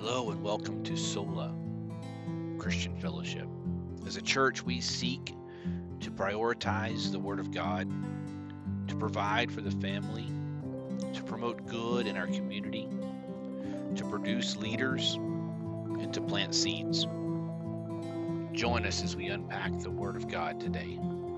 Hello and welcome to Sola Christian Fellowship. As a church, we seek to prioritize the Word of God, to provide for the family, to promote good in our community, to produce leaders, and to plant seeds. Join us as we unpack the Word of God today.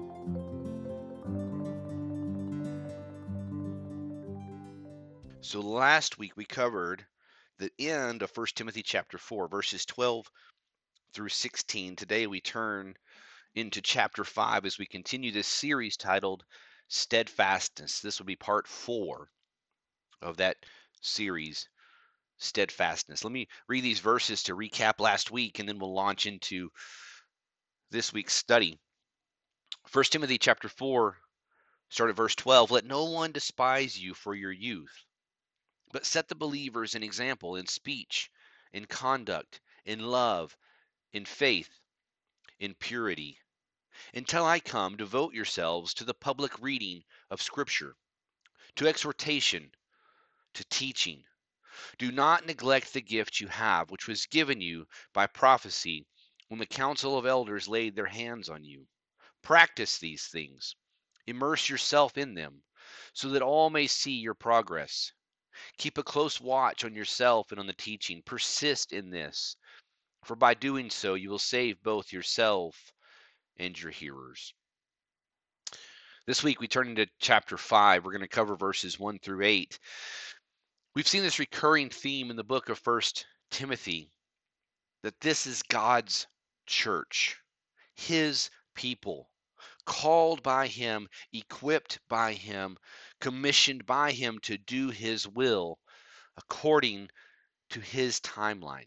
So last week we covered the end of 1 Timothy chapter 4, verses 12 through 16. Today we turn into chapter 5 as we continue this series titled Steadfastness. This will be part 4 of that series, Steadfastness. Let me read these verses to recap last week, and then we'll launch into this week's study. 1 Timothy chapter 4, start at verse 12. Let no one despise you for your youth, but set the believers an example in speech, in conduct, in love, in faith, in purity. Until I come, devote yourselves to the public reading of Scripture, to exhortation, to teaching. Do not neglect the gift you have, which was given you by prophecy when the council of elders laid their hands on you. Practice these things. Immerse yourself in them, so that all may see your progress. Keep a close watch on yourself and on the teaching. Persist in this, for by doing so you will save both yourself and your hearers. This week we turn into chapter 5. We're going to cover verses 1 through 8. We've seen this recurring theme in the book of 1 Timothy, that this is God's church, his people, called by him, equipped by him, commissioned by him to do his will according to his timeline.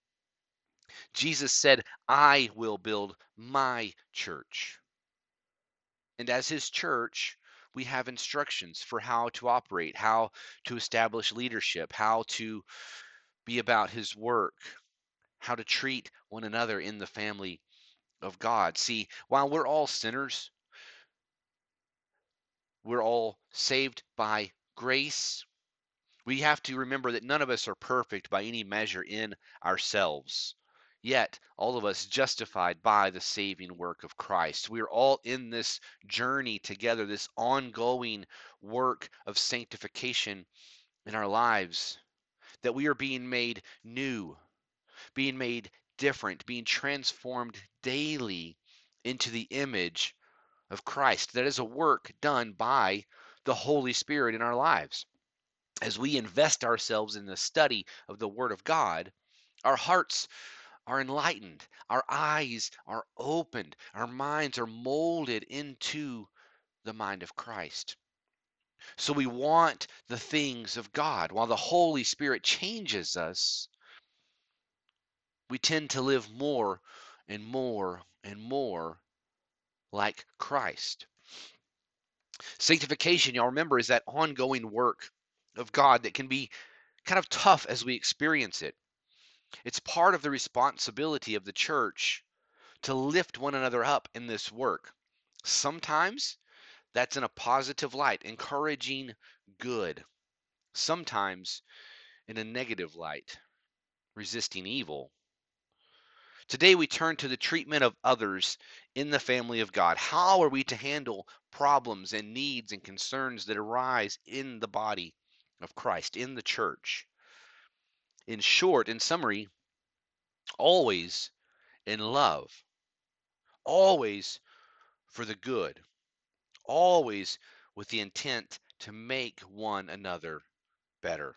Jesus said, I will build my church. And as his church, we have instructions for how to operate, how to establish leadership, how to be about his work, how to treat one another in the family of God. See, while we're all sinners, we're all saved by grace. We have to remember that none of us are perfect by any measure in ourselves. Yet, all of us justified by the saving work of Christ. We are all in this journey together, this ongoing work of sanctification in our lives, that we are being made new, being made different, being transformed daily into the image of Christ. That is a work done by the Holy Spirit in our lives. As we invest ourselves in the study of the Word of God, our hearts are enlightened, our eyes are opened, our minds are molded into the mind of Christ. So we want the things of God. While the Holy Spirit changes us, we tend to live more and more and more like Christ. Sanctification, y'all remember, is that ongoing work of God that can be kind of tough as we experience it. It's part of the responsibility of the church to lift one another up in this work. Sometimes that's in a positive light, encouraging good. Sometimes in a negative light, resisting evil. Today we turn to the treatment of others in the family of God. How are we to handle problems and needs and concerns that arise in the body of Christ, in the church? In short, in summary, always in love, always for the good, always with the intent to make one another better.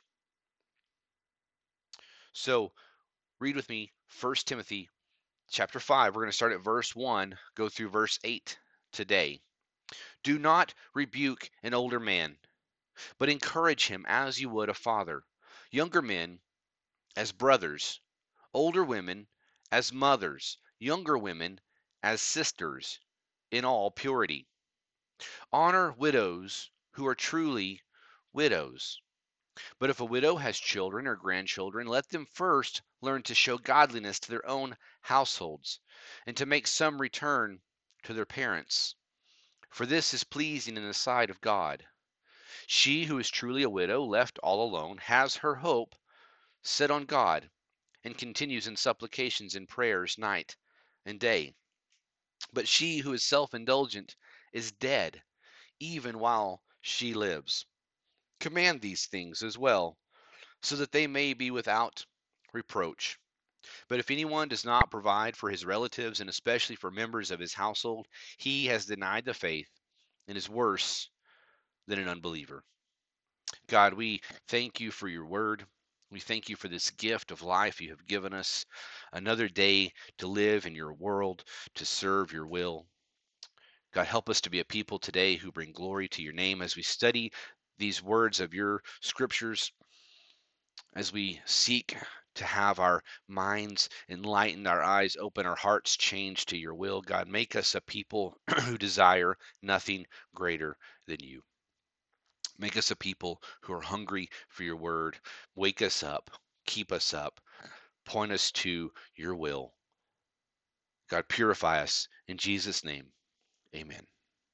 So read with me 1 Timothy chapter 5. We're going to start at verse 1, go through verse 8 today. Do not rebuke an older man, but encourage him as you would a father. Younger men as brothers, older women as mothers, younger women as sisters, in all purity. Honor widows who are truly widows. But if a widow has children or grandchildren, let them first learn to show godliness to their own households, and to make some return to their parents. For this is pleasing in the sight of God. She who is truly a widow, left all alone, has her hope set on God, and continues in supplications and prayers night and day. But she who is self indulgent is dead, even while she lives. Command these things as well, so that they may be without reproach. But if anyone does not provide for his relatives, and especially for members of his household, he has denied the faith and is worse than an unbeliever. God, we thank you for your word. We thank you for this gift of life you have given us, another day to live in your world, to serve your will. God, help us to be a people today who bring glory to your name as we study these words of your scriptures, as we seek to have our minds enlightened, our eyes open, our hearts changed to your will. God, make us a people who desire nothing greater than you. Make us a people who are hungry for your word. Wake us up, keep us up, point us to your will. God, purify us in Jesus' name. Amen.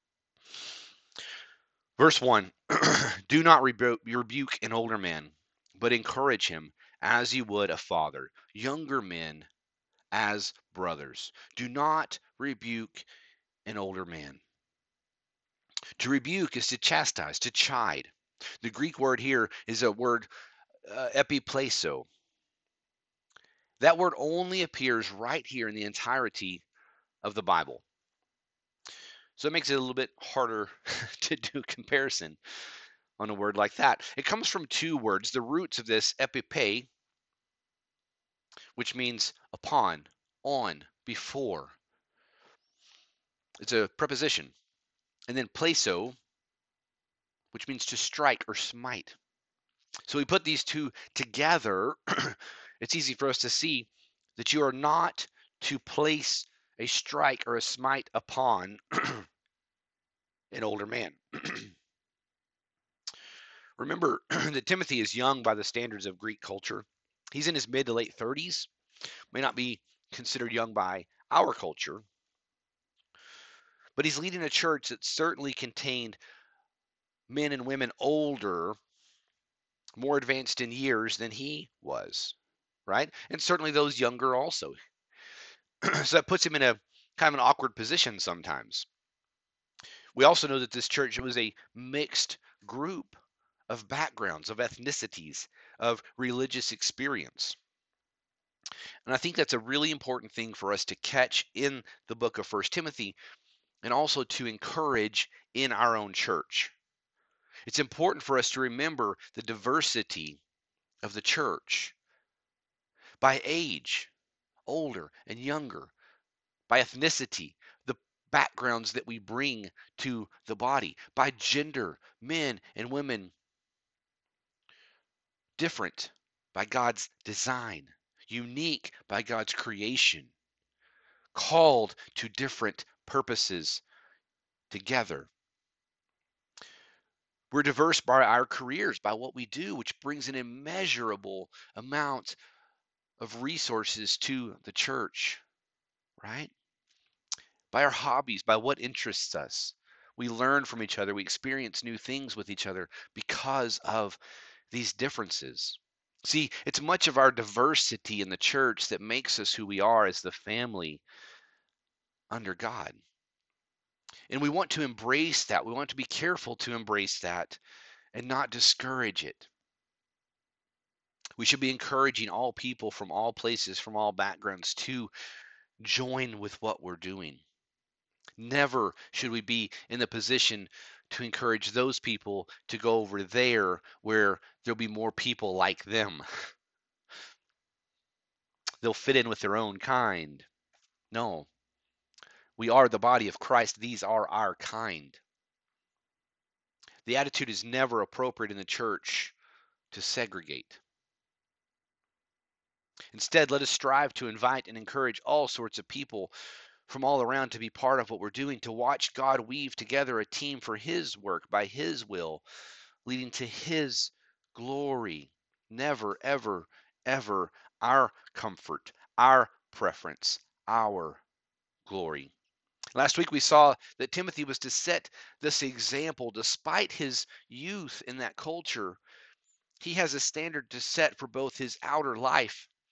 Verse 1 Do not rebuke an older man, but encourage him as you would a father, younger men as brothers. Do not rebuke an older man. To rebuke is to chastise, to chide. The Greek word here is a word epiplaso. That word only appears right here in the entirety of the Bible. So it makes it a little bit harder to do comparison on a word like that. It comes from two words. The roots of this epipe, which means upon, on, before. It's a preposition. And then plaso, which means to strike or smite. So we put these two together. It's easy for us to see that you are not to place a strike or a smite upon an older man. Remember that Timothy is young by the standards of Greek culture. He's in his mid to late 30s, may not be considered young by our culture, but he's leading a church that certainly contained men and women older, more advanced in years than he was, right? And certainly those younger also. So that puts him in a kind of an awkward position sometimes. We also know that this church was a mixed group of backgrounds, of ethnicities, of religious experience. And I think that's a really important thing for us to catch in the book of First Timothy, and also to encourage in our own church. It's important for us to remember the diversity of the church by age, older and younger, by ethnicity, the backgrounds that we bring to the body, by gender, men and women, different by God's design, unique by God's creation, called to different purposes together. We're diverse by our careers, by what we do, which brings an immeasurable amount of resources to the church, right? By our hobbies, by what interests us. We learn from each other. We experience new things with each other because of these differences. See, it's much of our diversity in the church that makes us who we are as the family under God. And we want to embrace that. We want to be careful to embrace that and not discourage it. We should be encouraging all people from all places, from all backgrounds, to join with what we're doing. Never should we be in the position to encourage those people to go over there where there'll be more people like them. They'll fit in with their own kind. No, we are the body of Christ. These are our kind. The attitude is never appropriate in the church to segregate. Instead, let us strive to invite and encourage all sorts of people from all around to be part of what we're doing, to watch God weave together a team for His work by His will, leading to His glory. Never, ever, ever our comfort, our preference, our glory. Last week we saw that Timothy was to set this example despite his youth in that culture. He has a standard to set for both his outer life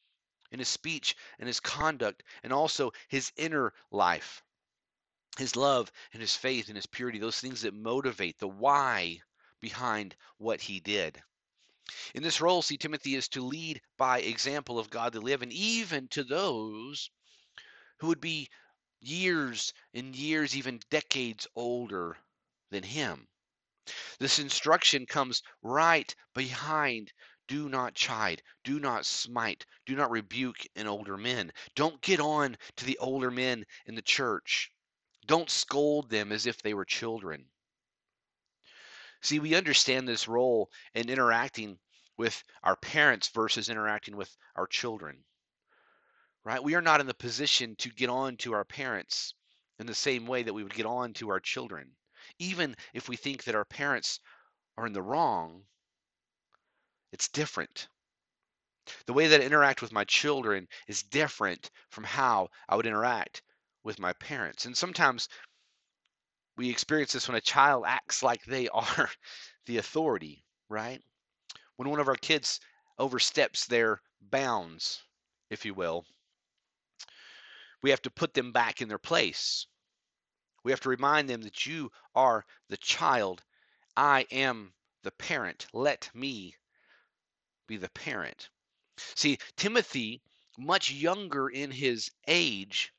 in his speech and his conduct, and also his inner life, his love and his faith and his purity, those things that motivate the why behind what he did. In this role, see, Timothy is to lead by example of godly living, even to those who would be years and years, even decades older than him. This instruction comes right behind do not chide, do not smite, do not rebuke in older men. Don't get on to the older men in the church. Don't scold them as if they were children. See, we understand this role in interacting with our parents versus interacting with our children, right? We are not in the position to get on to our parents in the same way that we would get on to our children. Even if we think that our parents are in the wrong, it's different. The way that I interact with my children is different from how I would interact with my parents. And sometimes we experience this when a child acts like they are the authority, right? When one of our kids oversteps their bounds, if you will, we have to put them back in their place. We have to remind them that you are the child. I am the parent. Let me be the parent. See, Timothy, much younger in his age,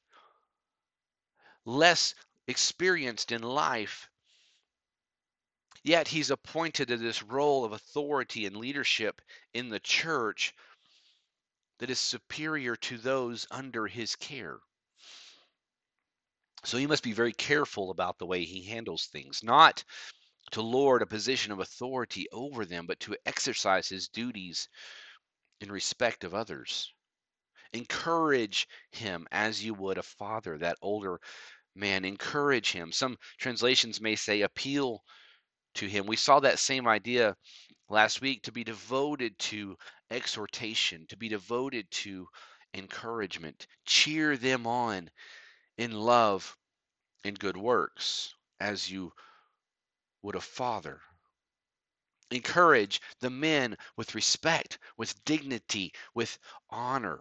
less experienced in life, yet he's appointed to this role of authority and leadership in the church that is superior to those under his care. So he must be very careful about the way he handles things, not to lord a position of authority over them, but to exercise his duties in respect of others. Encourage him as you would a father, that older man. Encourage him. Some translations may say appeal to him. We saw that same idea last week, to be devoted to exhortation, to be devoted to encouragement. Cheer them on in love and good works as you would a father. Encourage the men with respect, with dignity, with honor.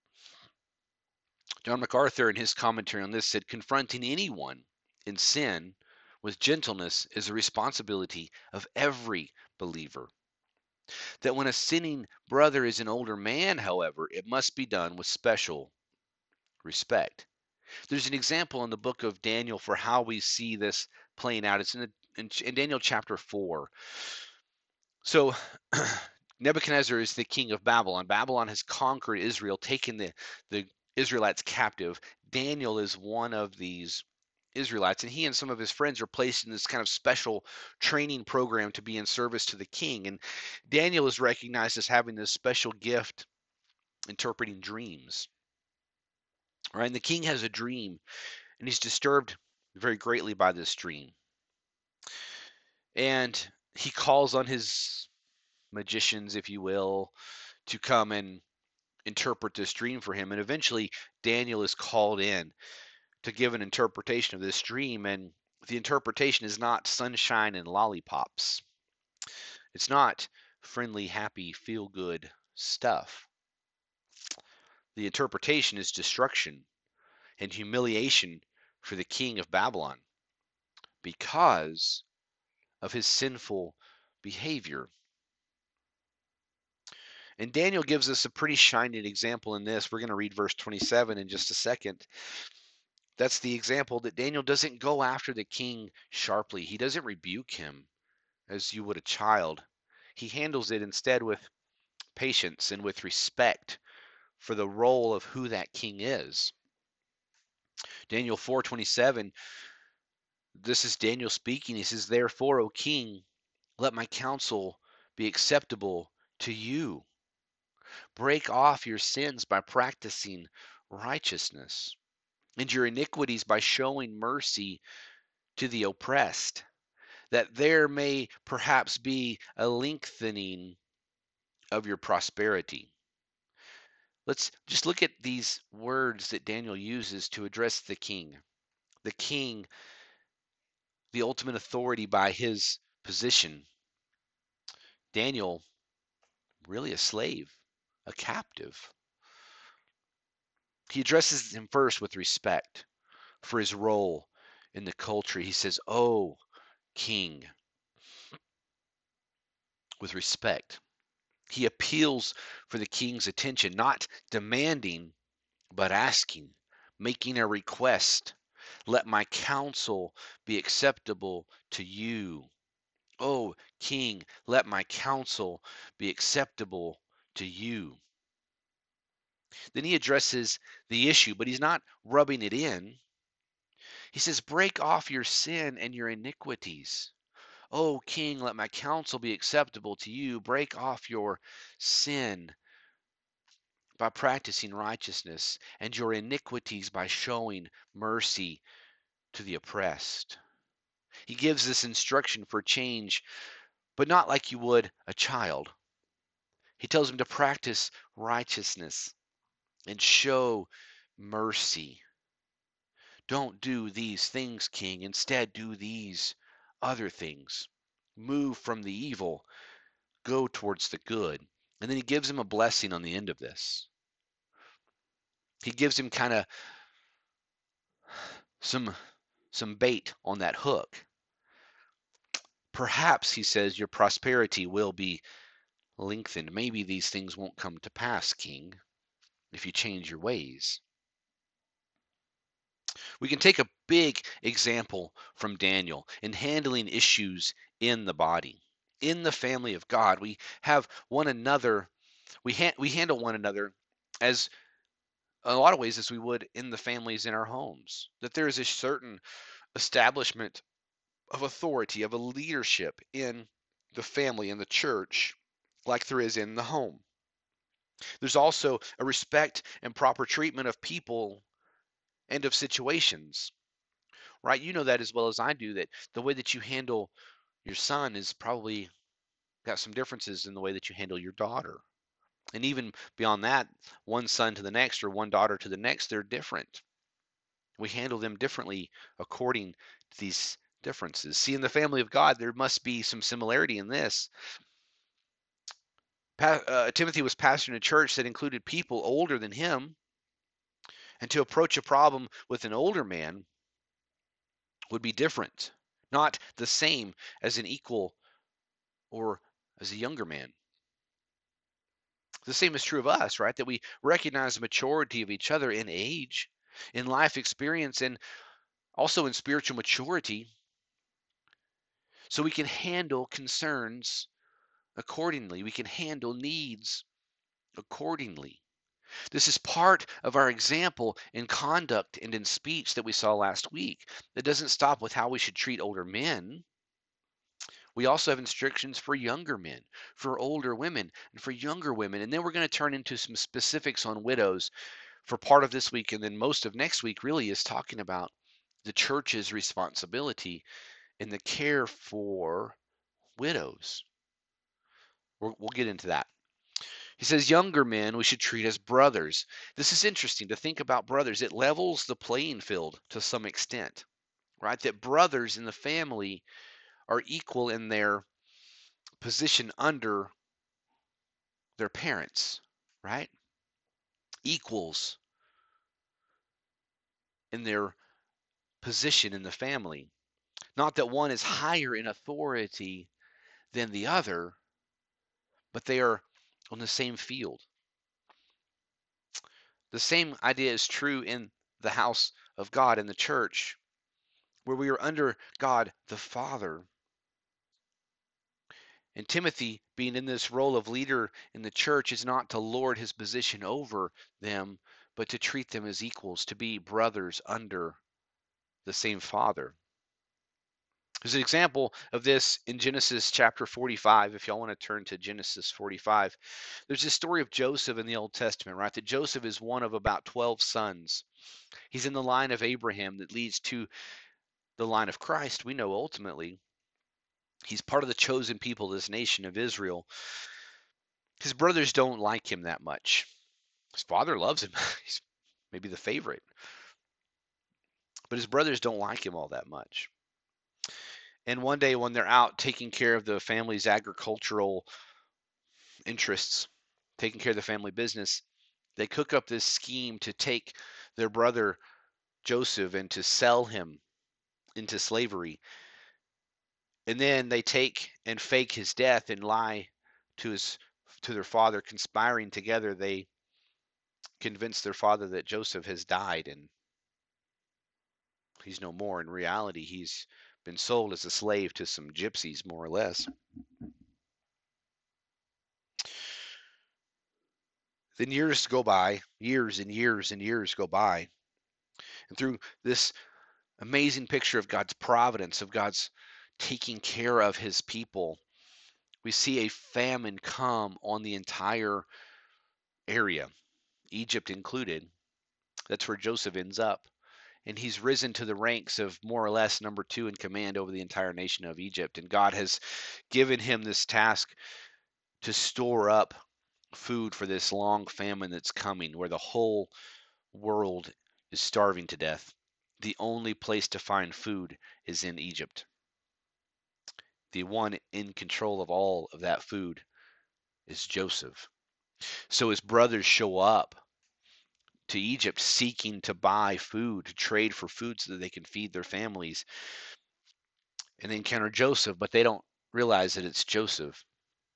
John MacArthur, in his commentary on this, said confronting anyone in sin with gentleness is a responsibility of every believer. That when a sinning brother is an older man, however, it must be done with special respect. There's an example in the book of Daniel for how we see this playing out. It's in Daniel chapter 4. So Nebuchadnezzar is the king of Babylon. Babylon has conquered Israel, taken the Israelites captive. Daniel is one of these Israelites, and he and some of his friends are placed in this kind of special training program to be in service to the king. And Daniel is recognized as having this special gift interpreting dreams. Right? And the king has a dream, and he's disturbed very greatly by this dream. And he calls on his magicians, if you will, to come and interpret this dream for him. And eventually, Daniel is called in to give an interpretation of this dream. And the interpretation is not sunshine and lollipops, it's not friendly, happy, feel good stuff. The interpretation is destruction and humiliation for the king of Babylon because of his sinful behavior. And Daniel gives us a pretty shining example in this. We're going to read verse 27 in just a second. That's the example that Daniel doesn't go after the king sharply. He doesn't rebuke him as you would a child. He handles it instead with patience and with respect for the role of who that king is. Daniel 4:27, this is Daniel speaking. He says, "Therefore, O king, let my counsel be acceptable to you. Break off your sins by practicing righteousness, and your iniquities by showing mercy to the oppressed, that there may perhaps be a lengthening of your prosperity." Let's just look at these words that Daniel uses to address the king. The king, the ultimate authority by his position. Daniel, really a slave, a captive. He addresses him first with respect for his role in the culture. He says, "Oh, king," with respect. He appeals for the king's attention, not demanding, but asking, making a request. Let my counsel be acceptable to you. Oh, king, let my counsel be acceptable to you. Then he addresses the issue, but he's not rubbing it in. He says, break off your sin and your iniquities. Oh, king, let my counsel be acceptable to you. Break off your sin by practicing righteousness and your iniquities by showing mercy to the oppressed. He gives this instruction for change, but not like you would a child. He tells him to practice righteousness and show mercy. Don't do these things, king. Instead, do these other things. Move from the evil, go towards the good. And then he gives him a blessing on the end of this. He gives him kind of some bait on that hook. Perhaps, he says, your prosperity will be lengthened. Maybe these things won't come to pass, king, if you change your ways. We can take a big example from Daniel in handling issues in the body. In the family of God, we have one another, we handle one another as a lot of ways as we would in the families in our homes. That there is a certain establishment of authority, of a leadership in the family, in the church, like there is in the home. There's also a respect and proper treatment of people and of situations, right? You know that as well as I do, that the way that you handle your son is probably got some differences in the way that you handle your daughter. And even beyond that, one son to the next or one daughter to the next, they're different. We handle them differently according to these differences. See, in the family of God, there must be some similarity in this. Timothy was pastoring a church that included people older than him, and to approach a problem with an older man would be different, not the same as an equal or as a younger man. The same is true of us, right? That we recognize the maturity of each other in age, in life experience, and also in spiritual maturity, so we can handle concerns accordingly. We can handle needs accordingly. This is part of our example in conduct and in speech that we saw last week. It doesn't stop with how we should treat older men. We also have instructions for younger men, for older women, and for younger women. And then we're going to turn into some specifics on widows for part of this week. And then most of next week really is talking about the church's responsibility in the care for widows. We'll get into that. He says, younger men we should treat as brothers. This is interesting to think about brothers. It levels the playing field to some extent, right? That brothers in the family are equal in their position under their parents, right? Equals in their position in the family. Not that one is higher in authority than the other, but they are on the same field. The same idea is true in the house of God, in the church, where we are under God the Father. And Timothy, being in this role of leader in the church, is not to lord his position over them, but to treat them as equals, to be brothers under the same Father. There's an example of this in Genesis chapter 45. If y'all want to turn to Genesis 45, there's this story of Joseph in the Old Testament, right? That Joseph is one of about 12 sons. He's in the line of Abraham that leads to the line of Christ. We know ultimately he's part of the chosen people of this nation of Israel. His brothers don't like him that much. His father loves him. He's maybe the favorite. But his brothers don't like him all that much. And one day when they're out taking care of the family's agricultural interests, taking care of the family business, They cook up this scheme to take their brother Joseph and to sell him into slavery. And then they take and fake his death and lie to their father, conspiring together. They convince their father that Joseph has died and he's no more. In reality, he's been sold as a slave to some gypsies, more or less. Then years go by, years and years and years go by. And through this amazing picture of God's providence, of God's taking care of his people, we see a famine come on the entire area, Egypt included. That's where Joseph ends up. And he's risen to the ranks of more or less number 2 in command over the entire nation of Egypt. And God has given him this task to store up food for this long famine that's coming, where the whole world is starving to death. The only place to find food is in Egypt. The one in control of all of that food is Joseph. So his brothers show up to Egypt seeking to buy food, to trade for food so that they can feed their families. And they encounter Joseph, but they don't realize that it's Joseph.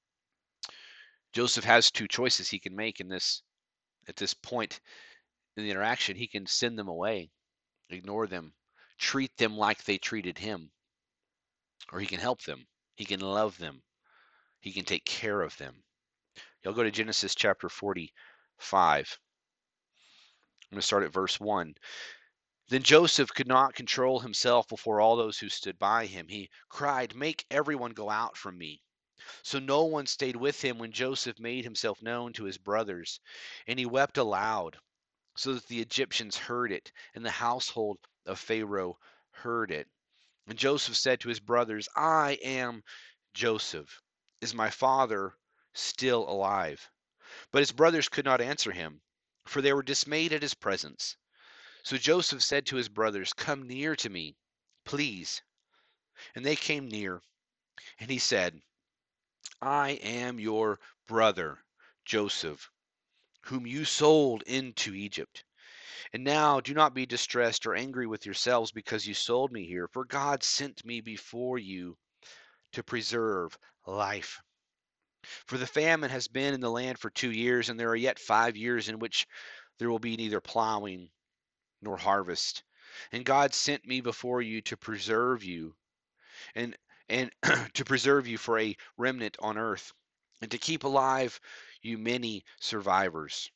Joseph has two choices he can make in this at this point in the interaction. He can send them away, ignore them, treat them like they treated him, or he can help them. He can love them. He can take care of them. Y'all go to Genesis chapter 45. I'm going to start at verse 1. Then Joseph could not control himself before all those who stood by him. He cried, "Make everyone go out from me." So no one stayed with him when Joseph made himself known to his brothers. And he wept aloud, so that the Egyptians heard it, and the household of Pharaoh heard it. And Joseph said to his brothers, "I am Joseph. Is my father still alive?" But his brothers could not answer him, for they were dismayed at his presence. So Joseph said to his brothers, "Come near to me, please." And they came near, and he said, "I am your brother, Joseph, whom you sold into Egypt. And now do not be distressed or angry with yourselves because you sold me here, for God sent me before you to preserve life. For the famine has been in the land for 2 years, and there are yet 5 years in which there will be neither plowing nor harvest. And God sent me before you to preserve you, and to preserve you for a remnant on earth, and to keep alive you many survivors.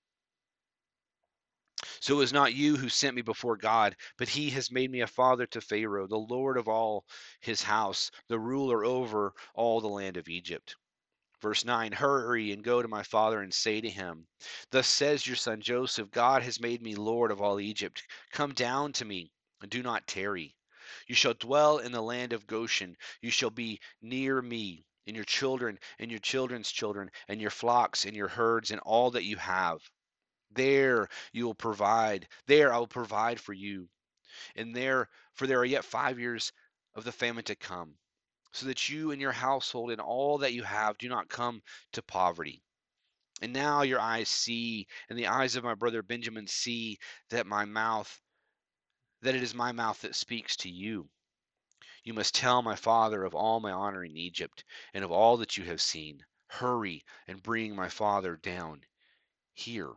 So it was not you who sent me before God, but he has made me a father to Pharaoh, the lord of all his house, the ruler over all the land of Egypt. Verse 9, hurry and go to my father and say to him, thus says your son Joseph, God has made me Lord of all Egypt. Come down to me and do not tarry. You shall dwell in the land of Goshen. You shall be near me, and your children, and your children's children, and your flocks, and your herds, and all that you have. There you will provide. There I will provide for you. And there, for there are yet 5 years of the famine to come, so that you and your household and all that you have do not come to poverty. And now your eyes see, and the eyes of my brother Benjamin see that that it is my mouth that speaks to you. You must tell my father of all my honor in Egypt, and of all that you have seen. Hurry and bring my father down here.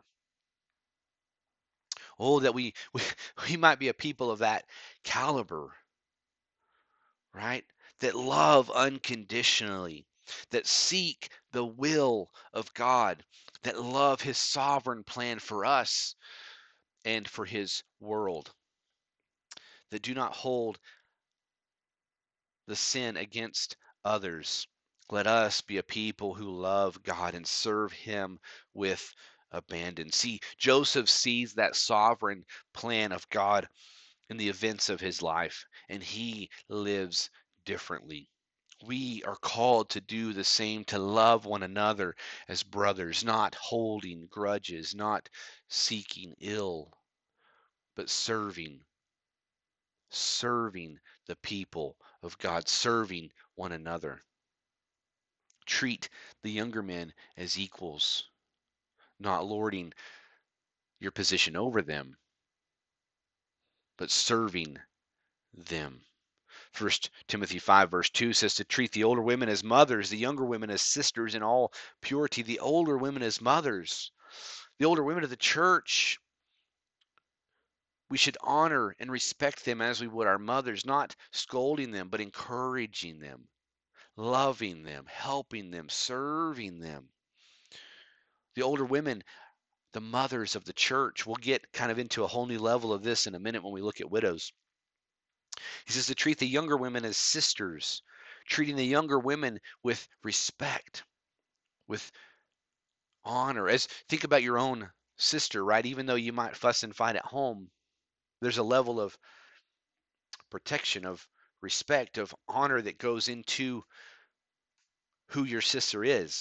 Oh, that we might be a people of that caliber, right? That love unconditionally, that seek the will of God, that love his sovereign plan for us and for his world, that do not hold the sin against others. Let us be a people who love God and serve him with abandon. See, Joseph sees that sovereign plan of God in the events of his life, and he lives differently. We are called to do the same, to love one another as brothers, not holding grudges, not seeking ill, but serving the people of God, serving one another. Treat the younger men as equals, not lording your position over them, but serving them. 1 Timothy 5 verse 2 says to treat the older women as mothers, the younger women as sisters in all purity. The older women as mothers. The older women of the church, we should honor and respect them as we would our mothers, not scolding them, but encouraging them, loving them, helping them, serving them. The older women, the mothers of the church, we'll get kind of into a whole new level of this in a minute when we look at widows. He says to treat the younger women as sisters, treating the younger women with respect, with honor. As think about your own sister, right? Even though you might fuss and fight at home, there's a level of protection, of respect, of honor that goes into who your sister is.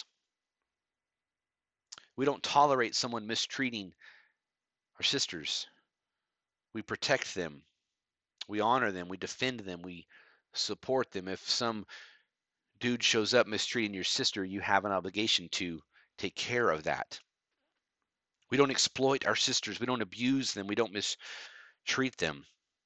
We don't tolerate someone mistreating our sisters. We protect them. We honor them. We defend them. We support them. If some dude shows up mistreating your sister, you have an obligation to take care of that. We don't exploit our sisters. We don't abuse them. We don't mistreat them.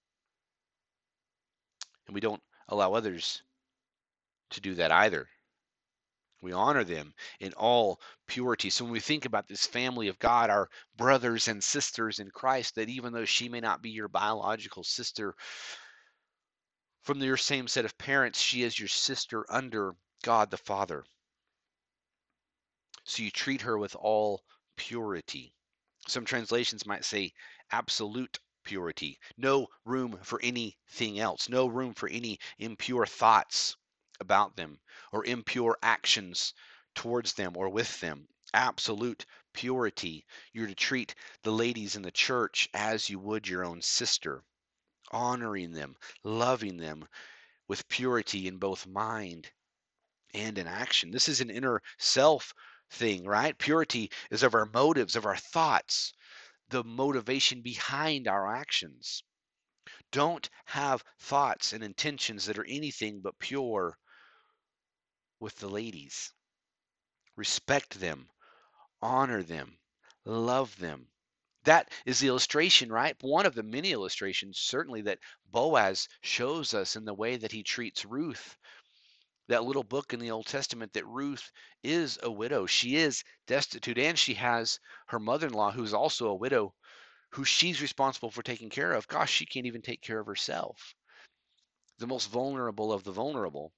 And we don't allow others to do that either. We honor them in all purity. So when we think about this family of God, our brothers and sisters in Christ, that even though she may not be your biological sister from your same set of parents, she is your sister under God the Father. So you treat her with all purity. Some translations might say absolute purity. No room for anything else. No room for any impure thoughts about them or impure actions towards them or with them. Absolute purity. You're to treat the ladies in the church as you would your own sister, honoring them, loving them with purity in both mind and in action. This is an inner self thing, right? Purity is of our motives, of our thoughts, the motivation behind our actions. Don't have thoughts and intentions that are anything but pure with the ladies. Respect them, honor them, love them. That is the illustration, right? One of the many illustrations, certainly, that Boaz shows us in the way that he treats Ruth. That little book in the Old Testament, that Ruth is a widow. She is destitute, and she has her mother-in-law, who's also a widow, who she's responsible for taking care of. Gosh, she can't even take care of herself. The most vulnerable of the vulnerable.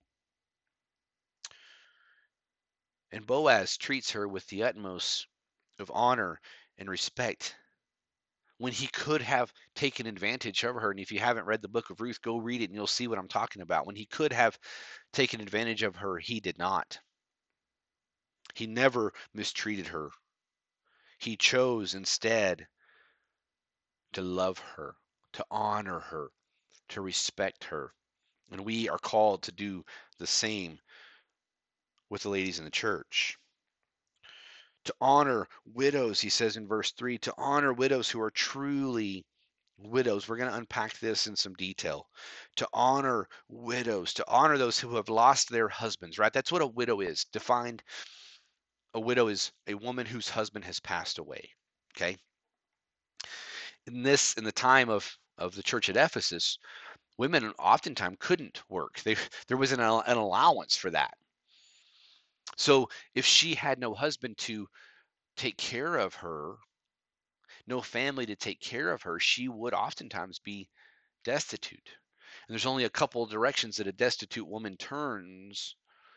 And Boaz treats her with the utmost of honor and respect when he could have taken advantage of her. And if you haven't read the book of Ruth, go read it and you'll see what I'm talking about. When he could have taken advantage of her, he did not. He never mistreated her. He chose instead to love her, to honor her, to respect her. And we are called to do the same with the ladies in the church. To honor widows, he says in verse 3, to honor widows who are truly widows. We're going to unpack this in some detail. To honor widows, to honor those who have lost their husbands, right? That's what a widow is. Defined, a widow is a woman whose husband has passed away. Okay? In the time of the church at Ephesus, women oftentimes couldn't work. There was an allowance for that. So if she had no husband to take care of her, no family to take care of her, she would oftentimes be destitute. And there's only a couple of directions that a destitute woman turns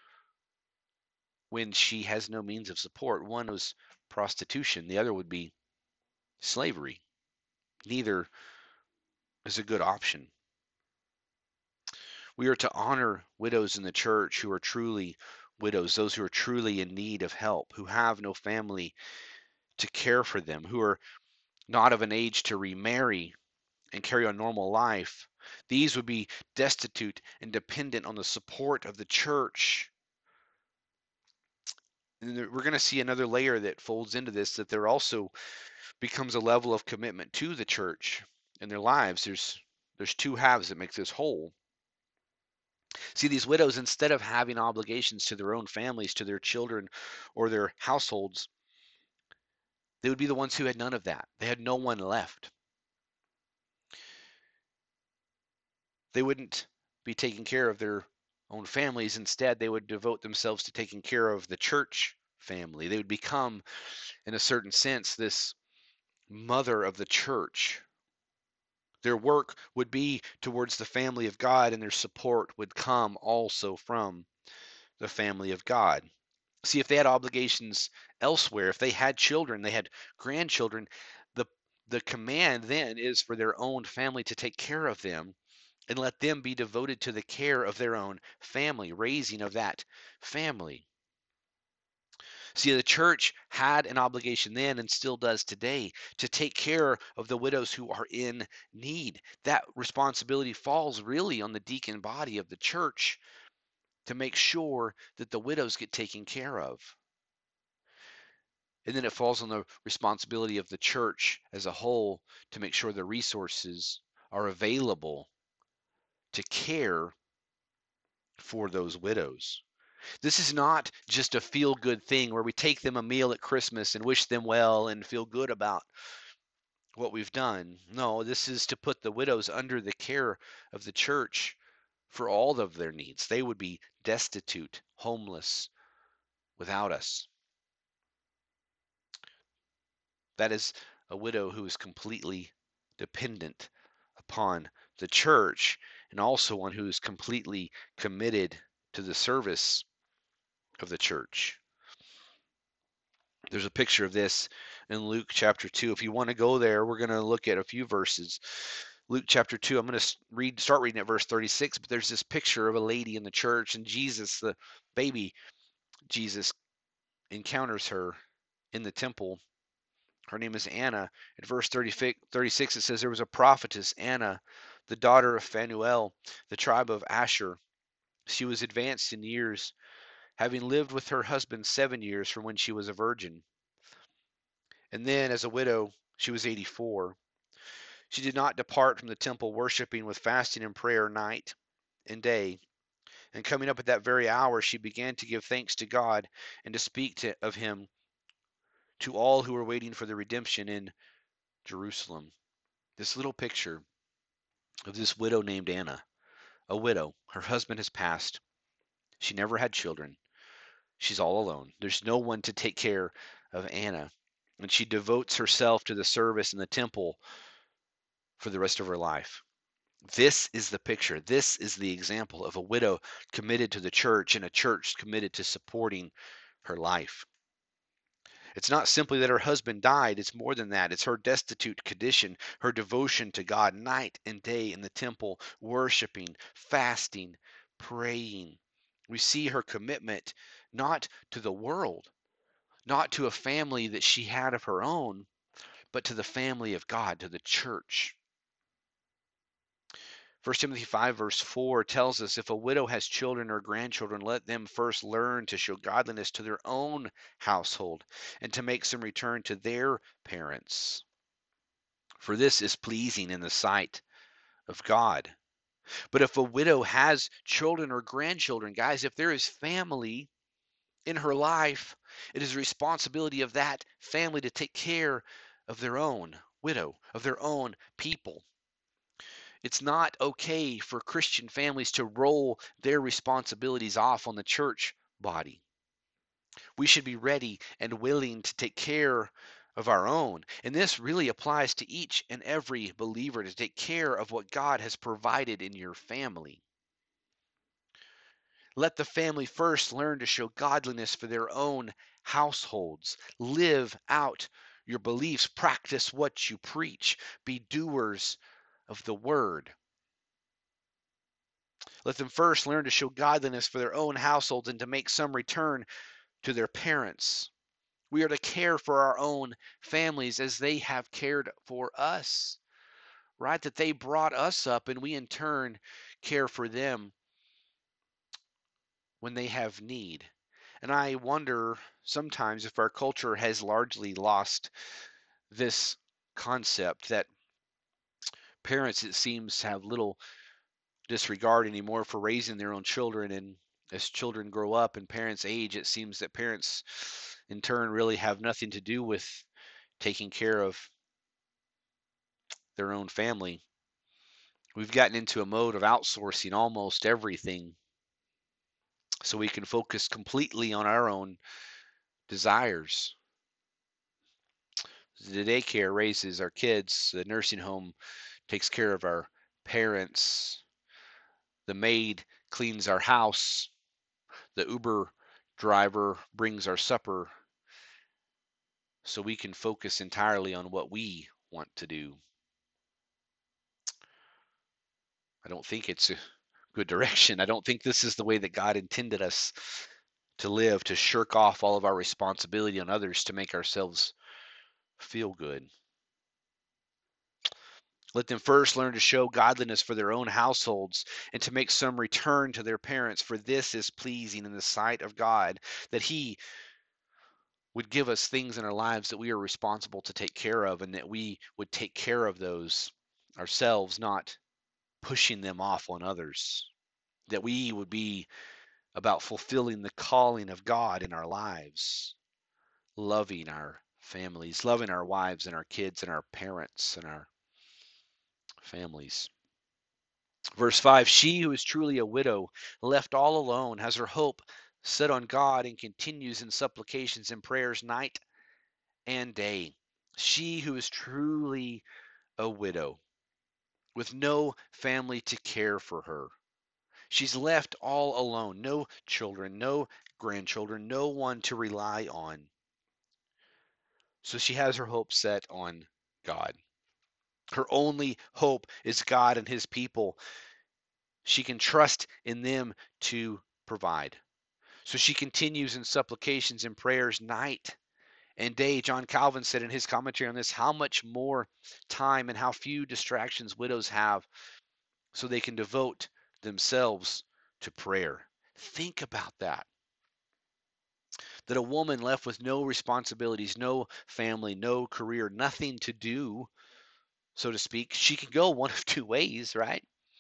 when she has no means of support. One was prostitution, the other would be slavery. Neither is a good option. We are to honor widows in the church who are truly widows, those who are truly in need of help, who have no family to care for them, who are not of an age to remarry and carry on normal life. These would be destitute and dependent on the support of the church. And we're going to see another layer that folds into this, that there also becomes a level of commitment to the church in their lives. There's two halves that make this whole. See, these widows, instead of having obligations to their own families, to their children, or their households, They would be the ones who had none of that. They had no one left. They wouldn't be taking care of their own families. Instead, they would devote themselves to taking care of the church family. They would become, in a certain sense, this mother of the church. Their work would be towards the family of God, and their support would come also from the family of God. See, if they had obligations elsewhere, if they had children, they had grandchildren, the the command then is for their own family to take care of them and let them be devoted to the care of their own family, raising of that family. See, the church had an obligation then and still does today to take care of the widows who are in need. That responsibility falls really on the deacon body of the church to make sure that the widows get taken care of. And then it falls on the responsibility of the church as a whole to make sure the resources are available to care for those widows. This is not just a feel good thing where we take them a meal at Christmas and wish them well and feel good about what we've done. No, this is to put the widows under the care of the church for all of their needs. They would be destitute, homeless without us. That is a widow who is completely dependent upon the church, and also one who is completely committed to the service of the church. There's a picture of this in Luke chapter 2. If you want to go there, we're going to look at a few verses. Luke chapter 2, I'm going to start reading at verse 36, but there's this picture of a lady in the church, and Jesus, the baby Jesus, encounters her in the temple. Her name is Anna. At verse 36, it says, there was a prophetess, Anna, the daughter of Phanuel, the tribe of Asher. She was advanced in years, having lived with her husband 7 years from when she was a virgin. And then, as a widow, she was 84. She did not depart from the temple, worshiping with fasting and prayer night and day. And coming up at that very hour, she began to give thanks to God and to speak of him to all who were waiting for the redemption in Jerusalem. This little picture of this widow named Anna, a widow. Her husband has passed. She never had children. She's all alone. There's no one to take care of Anna. And she devotes herself to the service in the temple for the rest of her life. This is the picture. This is the example of a widow committed to the church and a church committed to supporting her life. It's not simply that her husband died, it's more than that. It's her destitute condition, her devotion to God night and day in the temple, worshiping, fasting, praying. We see her commitment not to the world, not to a family that she had of her own, but to the family of God, to the church. 1 Timothy 5 verse 4 tells us, if a widow has children or grandchildren, let them first learn to show godliness to their own household and to make some return to their parents. For this is pleasing in the sight of God. But if a widow has children or grandchildren, guys, if there is family in her life, it is the responsibility of that family to take care of their own widow, of their own people. It's not okay for Christian families to roll their responsibilities off on the church body. We should be ready and willing to take care of our own. And this really applies to each and every believer, to take care of what God has provided in your family. Let the family first learn to show godliness for their own households. Live out your beliefs. Practice what you preach. Be doers of the word. Let them first learn to show godliness for their own households and to make some return to their parents. We are to care for our own families as they have cared for us, right? That they brought us up and we in turn care for them when they have need. And I wonder sometimes if our culture has largely lost this concept that parents, it seems, have little disregard anymore for raising their own children. And as children grow up and parents age, it seems that parents in turn really have nothing to do with taking care of their own family. We've gotten into a mode of outsourcing almost everything so we can focus completely on our own desires. The daycare raises our kids, the nursing home takes care of our parents, the maid cleans our house, the Uber driver brings our supper, so we can focus entirely on what we want to do. I don't think it's a good direction. I don't think this is the way that God intended us to live, to shirk off all of our responsibility on others to make ourselves feel good. Let them first learn to show godliness for their own households and to make some return to their parents, for this is pleasing in the sight of God, that He would give us things in our lives that we are responsible to take care of, and that we would take care of those ourselves, not pushing them off on others. That we would be about fulfilling the calling of God in our lives, loving our families, loving our wives and our kids and our parents and our families. Verse 5, she who is truly a widow, left all alone, has her hope set on God and continues in supplications and prayers night and day. She who is truly a widow, with no family to care for her. She's left all alone, no children, no grandchildren, no one to rely on. So she has her hope set on God. Her only hope is God and his people. She can trust in them to provide. So she continues in supplications and prayers night and day. John Calvin said in his commentary on this, how much more time and how few distractions widows have so they can devote themselves to prayer. Think about that. That a woman left with no responsibilities, no family, no career, nothing to do, so to speak, she can go one of two ways, right?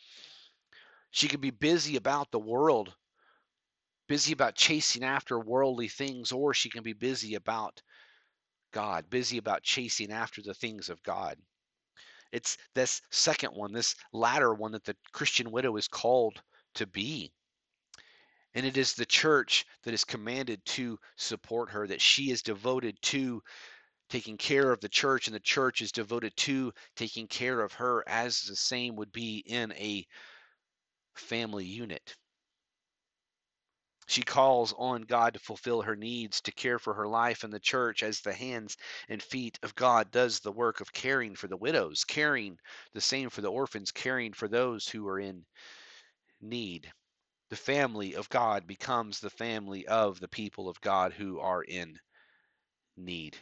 She could be busy about the world, busy about chasing after worldly things, or she can be busy about God, busy about chasing after the things of God. It's this second one, this latter one, that the Christian widow is called to be. And it is the church that is commanded to support her, that she is devoted to taking care of the church, and the church is devoted to taking care of her, as the same would be in a family unit. She calls on God to fulfill her needs, to care for her life, and the church, as the hands and feet of God, does the work of caring for the widows, caring the same for the orphans, caring for those who are in need. The family of God becomes the family of the people of God who are in need.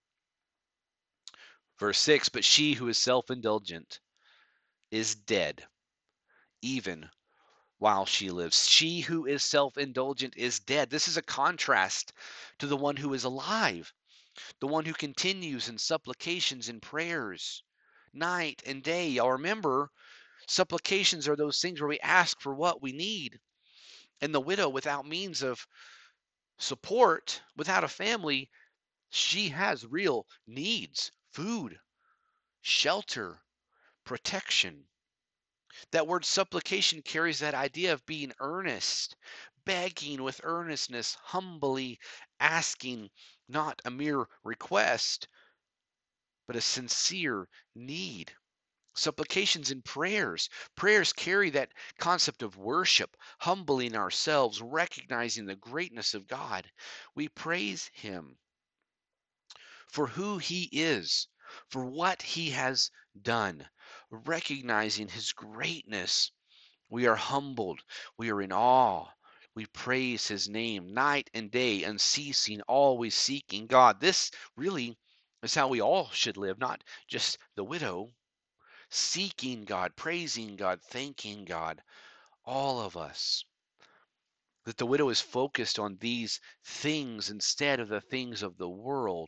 Verse 6, but she who is self-indulgent is dead, even while she lives. She who is self-indulgent is dead. This is a contrast to the one who is alive, the one who continues in supplications and prayers night and day. Y'all remember, supplications are those things where we ask for what we need. And the widow, without means of support, without a family, she has real needs: food, shelter, protection. That word supplication carries that idea of being earnest, begging with earnestness, humbly asking, not a mere request, but a sincere need. Supplications and prayers. Prayers carry that concept of worship, humbling ourselves, recognizing the greatness of God. We praise Him for who He is, for what He has done, recognizing His greatness. We are humbled. We are in awe. We praise his name night and day, unceasing, always seeking God. This really is how we all should live, not just the widow. Seeking God, praising God, thanking God, all of us. That the widow is focused on these things instead of the things of the world.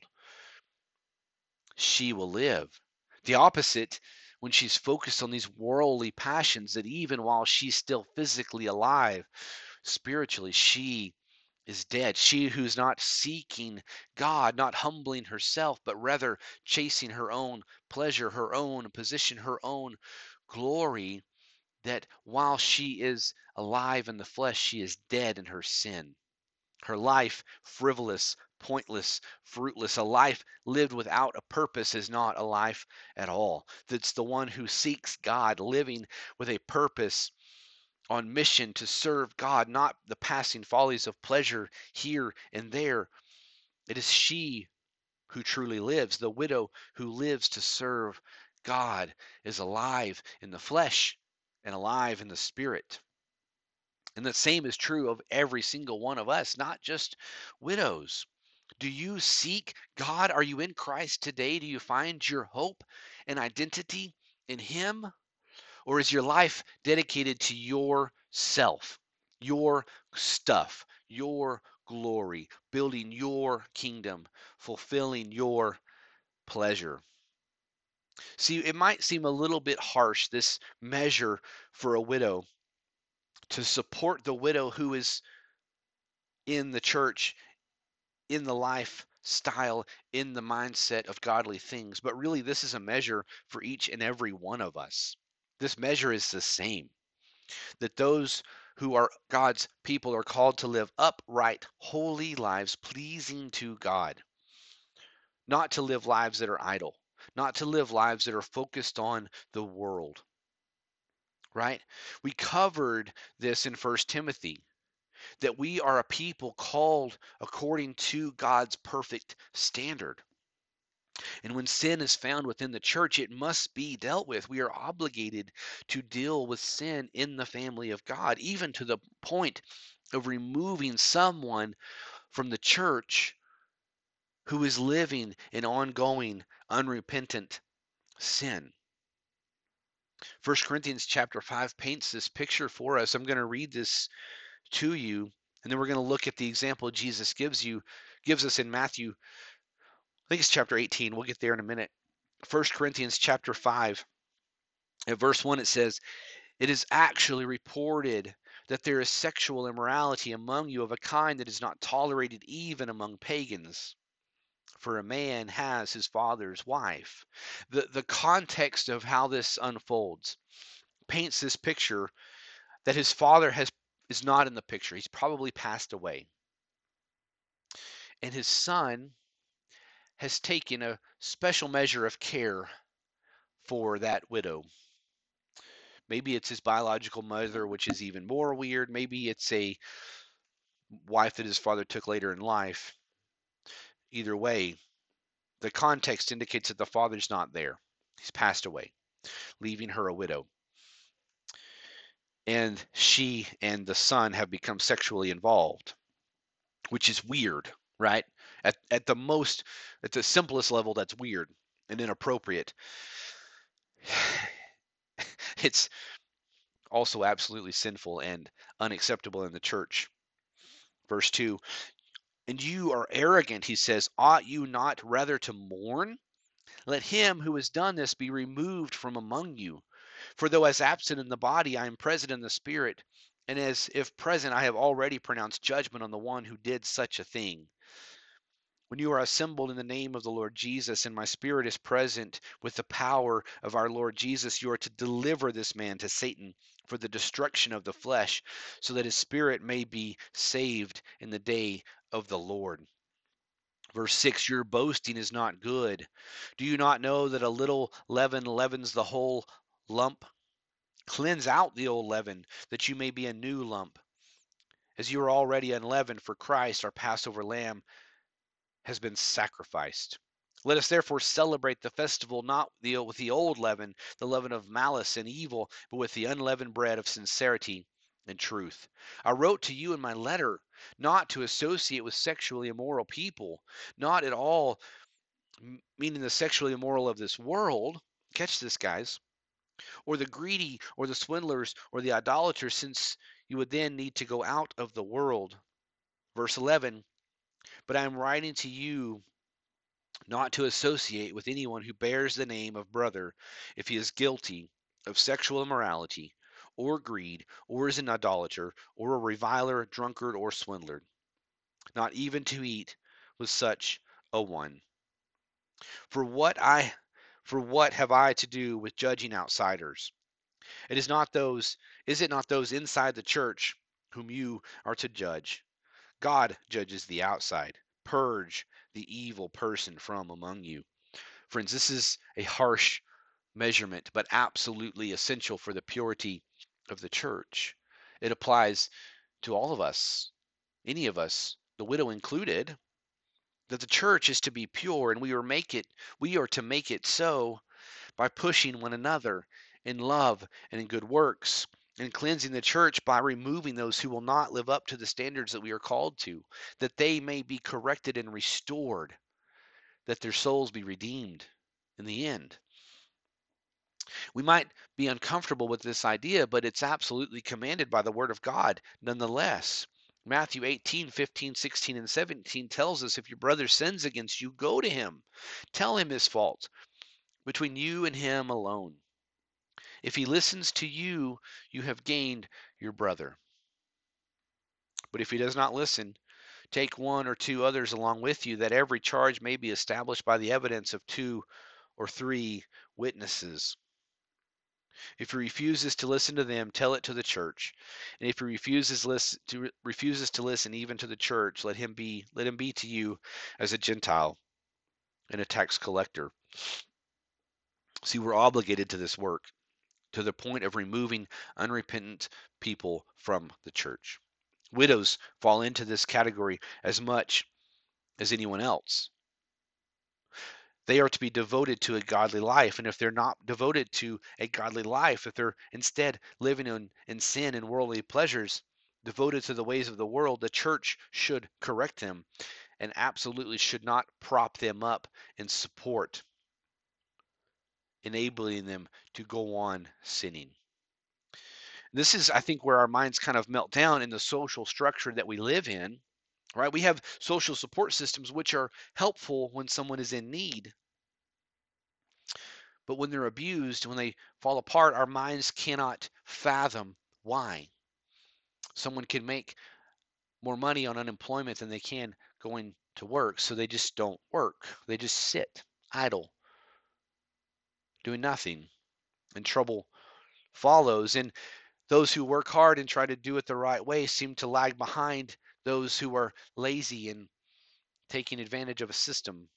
She will live. The opposite, when she's focused on these worldly passions, that even while she's still physically alive, spiritually, she is dead. She who's not seeking God, not humbling herself, but rather chasing her own pleasure, her own position, her own glory, that while she is alive in the flesh, she is dead in her sin. Her life, frivolous, pointless, fruitless, a life lived without a purpose is not a life at all. That's the one who seeks God, living with a purpose, on mission to serve God, not the passing follies of pleasure here and there. It is she who truly lives. The widow who lives to serve God is alive in the flesh and alive in the spirit. And the same is true of every single one of us, not just widows. Do you seek God? Are you in Christ today? Do you find your hope and identity in Him? Or is your life dedicated to yourself, your stuff, your glory, building your kingdom, fulfilling your pleasure? See, it might seem a little bit harsh, this measure for a widow, to support the widow who is in the church, in the lifestyle, in the mindset of godly things. But really, this is a measure for each and every one of us. This measure is the same, that those who are God's people are called to live upright, holy lives pleasing to God, not to live lives that are idle, not to live lives that are focused on the world, right? We covered this in First Timothy, that we are a people called according to God's perfect standard. And when sin is found within the church, it must be dealt with. We are obligated to deal with sin in the family of God, even to the point of removing someone from the church who is living in ongoing, unrepentant sin. 1 Corinthians chapter 5 paints this picture for us. I'm going to read this to you, and then we're going to look at the example Jesus gives us in Matthew. I think it's chapter 18. We'll get there in a minute. 1 Corinthians chapter 5. At verse 1, it says, "It is actually reported that there is sexual immorality among you of a kind that is not tolerated even among pagans. For a man has his father's wife." The context of how this unfolds paints this picture that his father is not in the picture. He's probably passed away. And his son has taken a special measure of care for that widow. Maybe it's his biological mother, which is even more weird. Maybe it's a wife that his father took later in life. Either way, the context indicates that the father's not there. He's passed away, leaving her a widow. And she and the son have become sexually involved, which is weird, right? At the simplest level, that's weird and inappropriate. It's also absolutely sinful and unacceptable in the church. Verse 2, "And you are arrogant," he says, "ought you not rather to mourn? Let him who has done this be removed from among you. For though as absent in the body, I am present in the spirit, and as if present, I have already pronounced judgment on the one who did such a thing. When you are assembled in the name of the Lord Jesus, and my spirit is present with the power of our Lord Jesus, you are to deliver this man to Satan for the destruction of the flesh, so that his spirit may be saved in the day of the Lord." Verse 6, "Your boasting is not good. Do you not know that a little leaven leavens the whole lump? Cleanse out the old leaven, that you may be a new lump, as you are already unleavened, for Christ, our Passover lamb, has been sacrificed. Let us therefore celebrate the festival not with the old leaven, the leaven of malice and evil, but with the unleavened bread of sincerity and truth. I wrote to you in my letter not to associate with sexually immoral people, not at all meaning the sexually immoral of this world. Catch this, guys. Or the greedy, or the swindlers, or the idolaters, since you would then need to go out of the world. Verse 11, "But I am writing to you not to associate with anyone who bears the name of brother if he is guilty of sexual immorality, or greed, or is an idolater, or a reviler, drunkard, or swindler. not even to eat with such a one. For what I for what have I to do with judging outsiders? It is not those is it not those inside the church whom you are to judge? God judges the outside. Purge the evil person from among you. Friends, this is a harsh measurement, but absolutely essential for the purity of the church. It applies to all of us, any of us, the widow included, that the church is to be pure, and we are to make it so by pushing one another in love and in good works, and cleansing the church by removing those who will not live up to the standards that we are called to, that they may be corrected and restored, that their souls be redeemed in the end. We might be uncomfortable with this idea, but it's absolutely commanded by the Word of God nonetheless. Matthew 18:15, 16, and 17 tells us if your brother sins against you, go to him. Tell him his fault between you and him alone. If he listens to you, you have gained your brother. But if he does not listen, take one or two others along with you, that every charge may be established by the evidence of two or three witnesses. If he refuses to listen to them, tell it to the church. And if he refuses to listen even to the church, let him be to you as a Gentile and a tax collector. See, we're obligated to this work to the point of removing unrepentant people from the church. Widows fall into this category as much as anyone else. They are to be devoted to a godly life. And if they're not devoted to a godly life, if they're instead living in sin and worldly pleasures, devoted to the ways of the world, the church should correct them and absolutely should not prop them up in support, enabling them to go on sinning. This is, I think, where our minds kind of melt down in the social structure that we live in, right? We have social support systems which are helpful when someone is in need. But when they're abused, when they fall apart, our minds cannot fathom why. Someone can make more money on unemployment than they can going to work, so they just don't work. They just sit idle, doing nothing, and trouble follows. And those who work hard and try to do it the right way seem to lag behind those who are lazy and taking advantage of a system.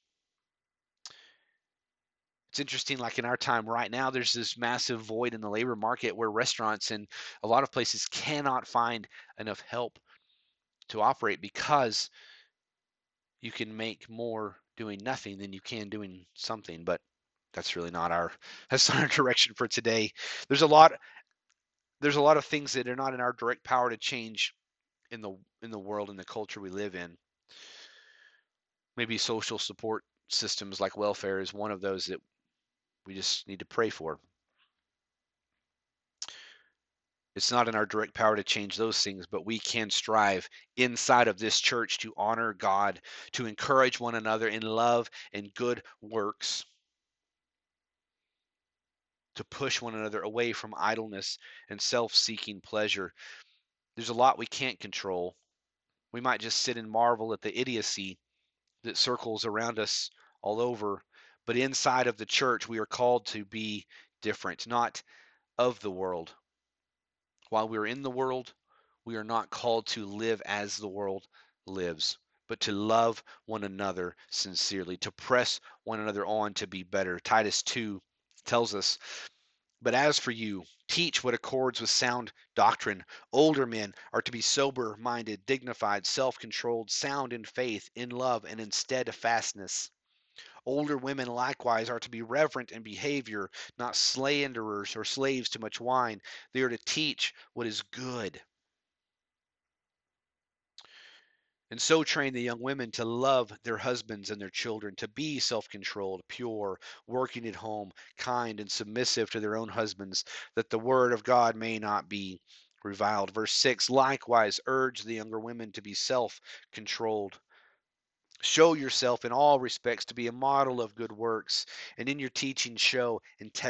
It's interesting, like in our time right now, there's this massive void in the labor market where restaurants and a lot of places cannot find enough help to operate because you can make more doing nothing than you can doing something. But that's really not our that's not our direction for today. There's a lot there's a lot of things that are not in our direct power to change in the world and the culture we live in. Maybe social support systems like welfare is one of those that we just need to pray for. It's not in our direct power to change those things, but we can strive inside of this church to honor God, to encourage one another in love and good works, to push one another away from idleness and self seeking pleasure. There's a lot we can't control. We might just sit and marvel at the idiocy that circles around us all over. But inside of the church, we are called to be different, not of the world. While we're in the world, we are not called to live as the world lives, but to love one another sincerely, to press one another on to be better. Titus 2 tells us, but as for you, teach what accords with sound doctrine. Older men are to be sober minded, dignified, self controlled, sound in faith, in love, and in steadfastness. Older women likewise are to be reverent in behavior, not slanderers or slaves to much wine. They are to teach what is good. And so train the young women to love their husbands and their children, to be self controlled, pure, working at home, kind, and submissive to their own husbands, that the word of God may not be reviled. Verse 6 likewise urge the younger women to be self controlled. Show yourself in all respects to be a model of good works, and in your teaching show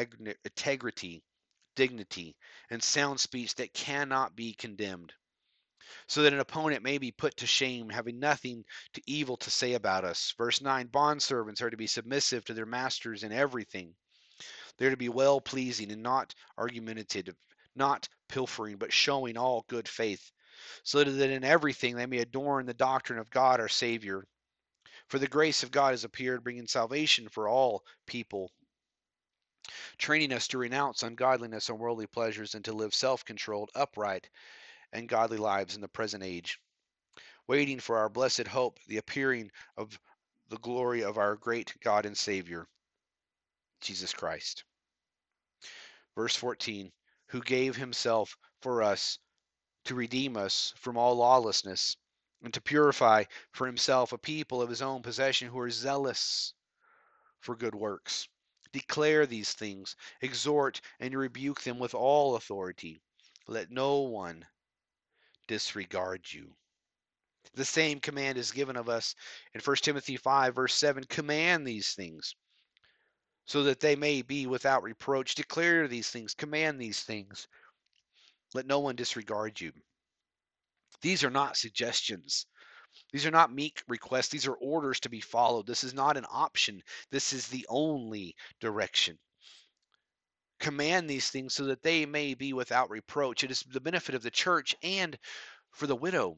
integrity, dignity, and sound speech that cannot be condemned, so that an opponent may be put to shame, having nothing to evil to say about us. Verse 9, bondservants are to be submissive to their masters in everything. They're to be well-pleasing and not argumentative, not pilfering, but showing all good faith, so that in everything they may adorn the doctrine of God our Savior. For the grace of God has appeared, bringing salvation for all people, training us to renounce ungodliness and worldly pleasures and to live self-controlled, upright, and godly lives in the present age, waiting for our blessed hope, the appearing of the glory of our great God and Savior, Jesus Christ. Verse 14, who gave himself for us to redeem us from all lawlessness and to purify for himself a people of his own possession who are zealous for good works. Declare these things, exhort and rebuke them with all authority. Let no one disregard you. The same command is given of us in 1 Timothy 5, verse 7. Command these things so that they may be without reproach. Declare these things, command these things. Let no one disregard you. These are not suggestions. These are not meek requests. These are orders to be followed. This is not an option. This is the only direction. Command these things so that they may be without reproach. It is the benefit of the church and for the widow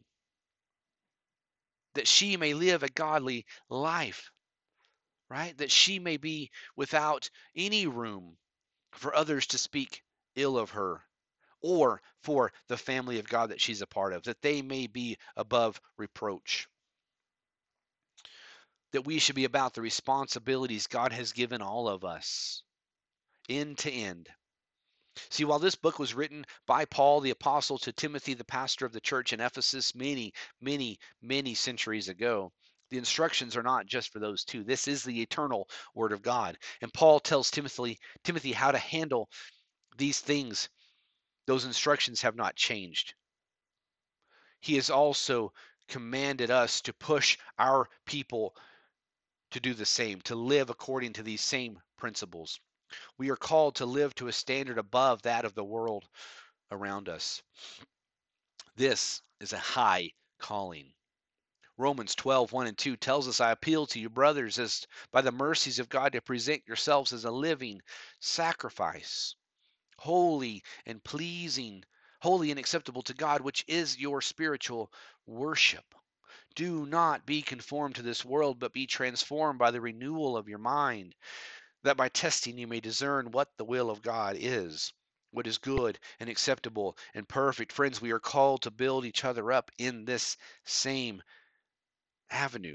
that she may live a godly life, right? That she may be without any room for others to speak ill of her or for the family of God that she's a part of, that they may be above reproach. That we should be about the responsibilities God has given all of us, end to end. See, while this book was written by Paul the apostle to Timothy, the pastor of the church in Ephesus, many centuries ago, the instructions are not just for those two. This is the eternal word of God. And Paul tells Timothy how to handle these things. Those instructions have not changed. He has also commanded us to push our people to do the same, to live according to these same principles. We are called to live to a standard above that of the world around us. This is a high calling. Romans 12, 1 and 2 tells us, I appeal to you, brothers, as by the mercies of God, to present yourselves as a living sacrifice, holy and pleasing, holy and acceptable to God, which is your spiritual worship. Do not be conformed to this world, but be transformed by the renewal of your mind, that by testing you may discern what the will of God is, what is good and acceptable and perfect. Friends, we are called to build each other up in this same avenue.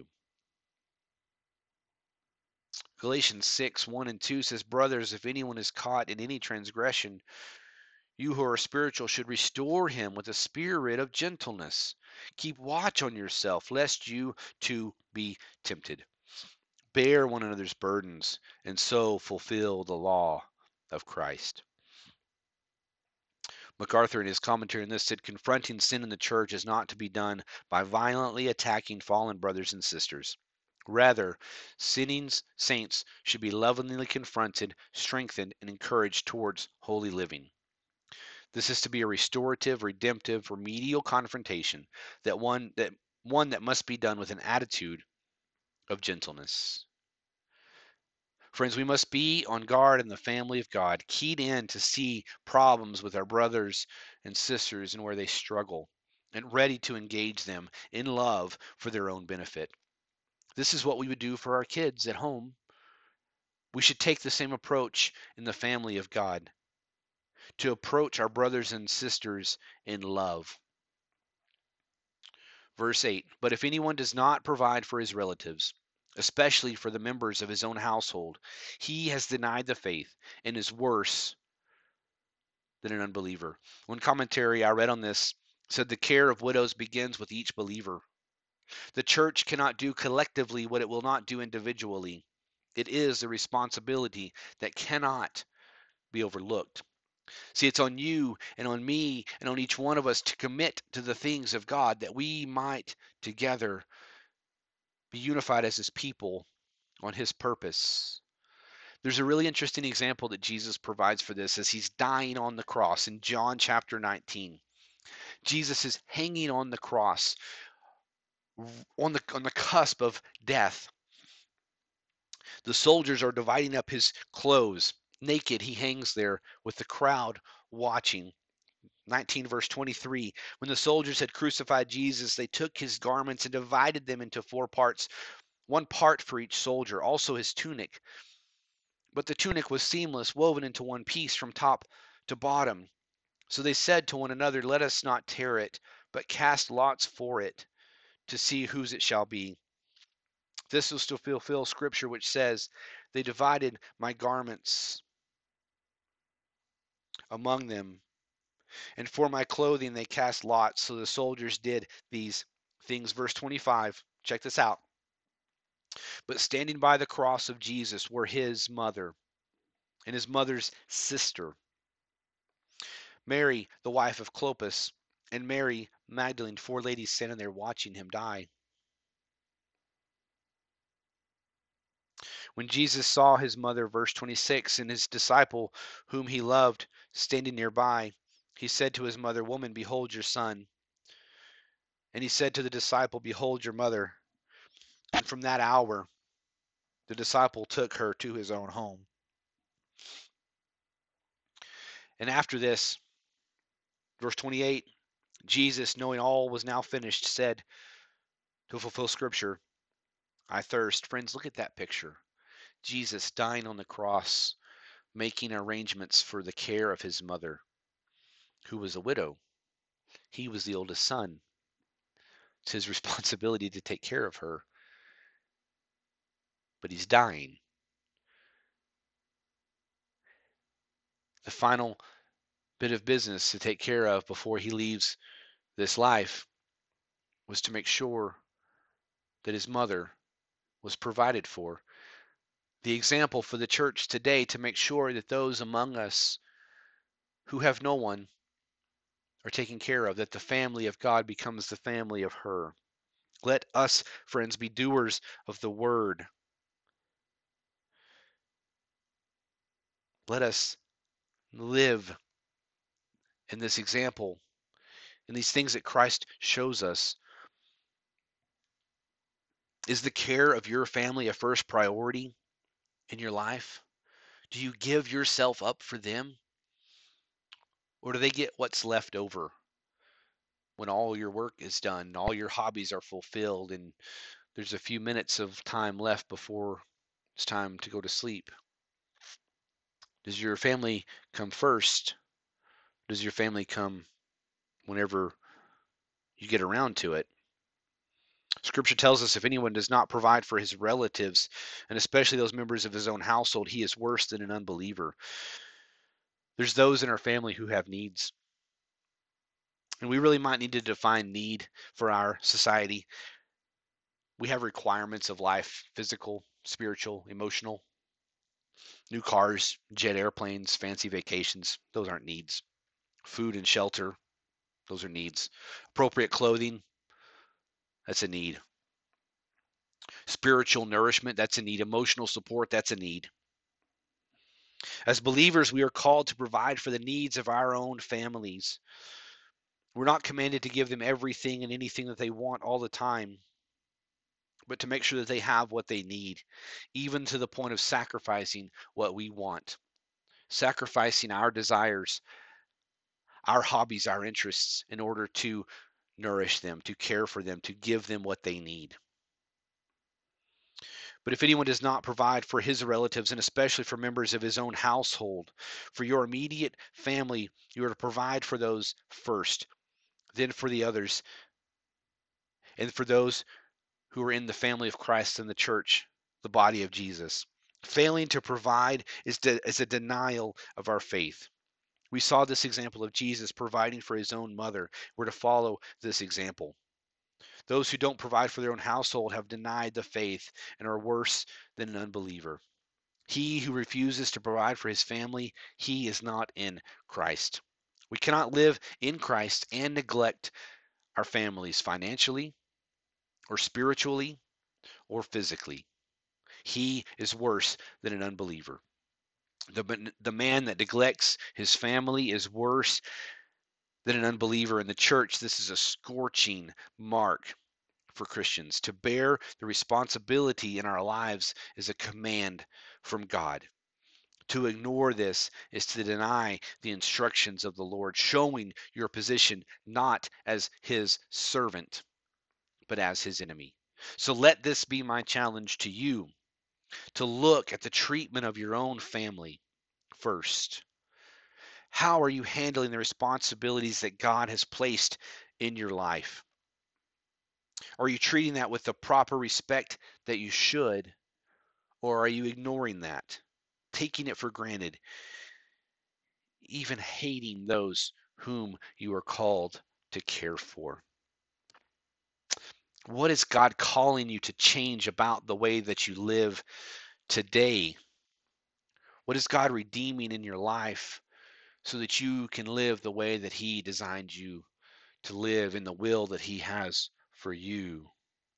Galatians 6, 1 and 2 says, brothers, if anyone is caught in any transgression, you who are spiritual should restore him with a spirit of gentleness. Keep watch on yourself, lest you too be tempted. Bear one another's burdens, and so fulfill the law of Christ. MacArthur, in his commentary on this, said confronting sin in the church is not to be done by violently attacking fallen brothers and sisters. Rather, sinning saints should be lovingly confronted, strengthened, and encouraged towards holy living. This is to be a restorative, redemptive, remedial confrontation, that one that must be done with an attitude of gentleness. Friends, we must be on guard in the family of God, keyed in to see problems with our brothers and sisters and where they struggle, and ready to engage them in love for their own benefit. This is what we would do for our kids at home. We should take the same approach in the family of God, to approach our brothers and sisters in love. Verse 8, but if anyone does not provide for his relatives, especially for the members of his own household, he has denied the faith and is worse than an unbeliever. One commentary I read on this said the care of widows begins with each believer. The church cannot do collectively what it will not do individually. It is a responsibility that cannot be overlooked. See, it's on you and on me and on each one of us to commit to the things of God, that we might together be unified as his people on his purpose. There's a really interesting example that Jesus provides for this as he's dying on the cross in John chapter 19. Jesus is hanging on the cross, on the cusp of death. The soldiers are dividing up his clothes. Naked, he hangs there with the crowd watching. 19 verse 23. When the soldiers had crucified Jesus, they took his garments and divided them into 4 parts, 1 part for each soldier, also his tunic. But the tunic was seamless, woven into one piece from top to bottom. So they said to one another, "Let us not tear it, but cast lots for it, to see whose it shall be." This was to fulfill scripture which says, "They divided my garments among them, and for my clothing they cast lots." So the soldiers did these things. Verse 25, check this out. But standing by the cross of Jesus were his mother and his mother's sister, Mary, the wife of Clopas, and Mary Magdalene, 4 ladies standing there watching him die. When Jesus saw his mother, verse 26, and his disciple whom he loved standing nearby, he said to his mother, "Woman, behold your son." And he said to the disciple, "Behold your mother." And from that hour, the disciple took her to his own home. And after this, verse 28, Jesus, knowing all was now finished, said, to fulfill scripture, "I thirst." Friends, look at that picture. Jesus dying on the cross, making arrangements for the care of his mother, who was a widow. He was the oldest son. It's his responsibility to take care of her. But he's dying. The final bit of business to take care of before he leaves this life was to make sure that his mother was provided for. The example for the church today to make sure that those among us who have no one are taken care of, that the family of God becomes the family of her. Let us, friends, be doers of the word. Let us live in this example, in these things that Christ shows us. Is the care of your family a first priority in your life? Do you give yourself up for them? Or do they get what's left over when all your work is done, all your hobbies are fulfilled, and there's a few minutes of time left before it's time to go to sleep? Does your family come first? Does your family come whenever you get around to it? Scripture tells us if anyone does not provide for his relatives, and especially those members of his own household, he is worse than an unbeliever. There's those in our family who have needs. And we really might need to define need for our society. We have requirements of life: physical, spiritual, emotional. New cars, jet airplanes, fancy vacations, those aren't needs. Food and shelter, those are needs. Appropriate clothing, that's a need. Spiritual nourishment, that's a need. Emotional support, that's a need. As believers, we are called to provide for the needs of our own families. We're not commanded to give them everything and anything that they want all the time, but to make sure that they have what they need, even to the point of sacrificing what we want, sacrificing our desires, our hobbies, our interests, in order to nourish them, to care for them, to give them what they need. But if anyone does not provide for his relatives, and especially for members of his own household, for your immediate family, you are to provide for those first, then for the others, and for those who are in the family of Christ and the church, the body of Jesus. Failing to provide is a denial of our faith. We saw this example of Jesus providing for his own mother. We're to follow this example. Those who don't provide for their own household have denied the faith and are worse than an unbeliever. He who refuses to provide for his family, he is not in Christ. We cannot live in Christ and neglect our families financially or spiritually or physically. He is worse than an unbeliever. The man that neglects his family is worse than an unbeliever in the church. This is a scorching mark for Christians. To bear the responsibility in our lives is a command from God. To ignore this is to deny the instructions of the Lord, showing your position not as his servant, but as his enemy. So let this be my challenge to you, to look at the treatment of your own family first. How are you handling the responsibilities that God has placed in your life? Are you treating that with the proper respect that you should, or are you ignoring that, taking it for granted, even hating those whom you are called to care for? What is God calling you to change about the way that you live today? What is God redeeming in your life so that you can live the way that he designed you to live, in the will that he has for you?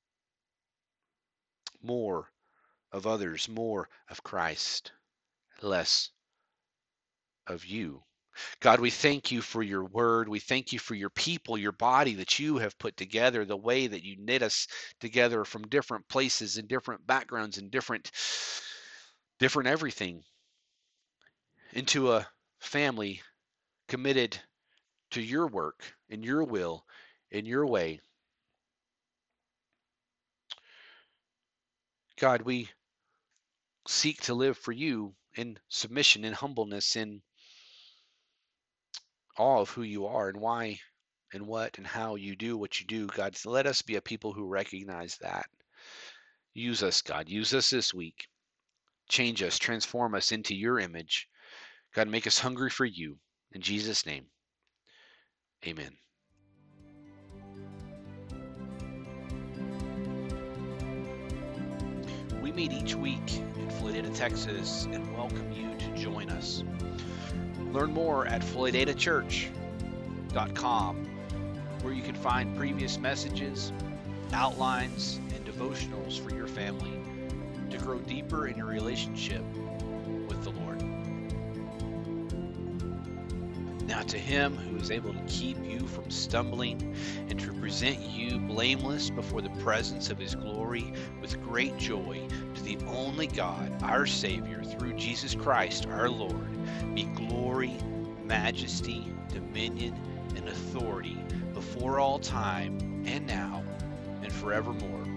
More of others, more of Christ, less of you. God, we thank you for your word. We thank you for your people, your body that you have put together, the way that you knit us together from different places and different backgrounds and different everything into a family committed to your work and your will and your way. God, we seek to live for you in submission, in humbleness, in awe of who you are and why and what and how you do what you do. God, let us be a people who recognize that. Use us, God. Use us this week. Change us, transform us into your image. God, make us hungry for you. In Jesus' name, amen. We meet each week in Floydada, Texas, and welcome you to join us. Learn more at floydadachurch.com, where you can find previous messages, outlines, and devotionals for your family to grow deeper in your relationship with the Lord. Now to him who is able to keep you from stumbling and to present you blameless before the presence of his glory with great joy, to the only God, our Savior, through Jesus Christ our Lord, be glory, majesty, dominion, and authority before all time and now and forevermore.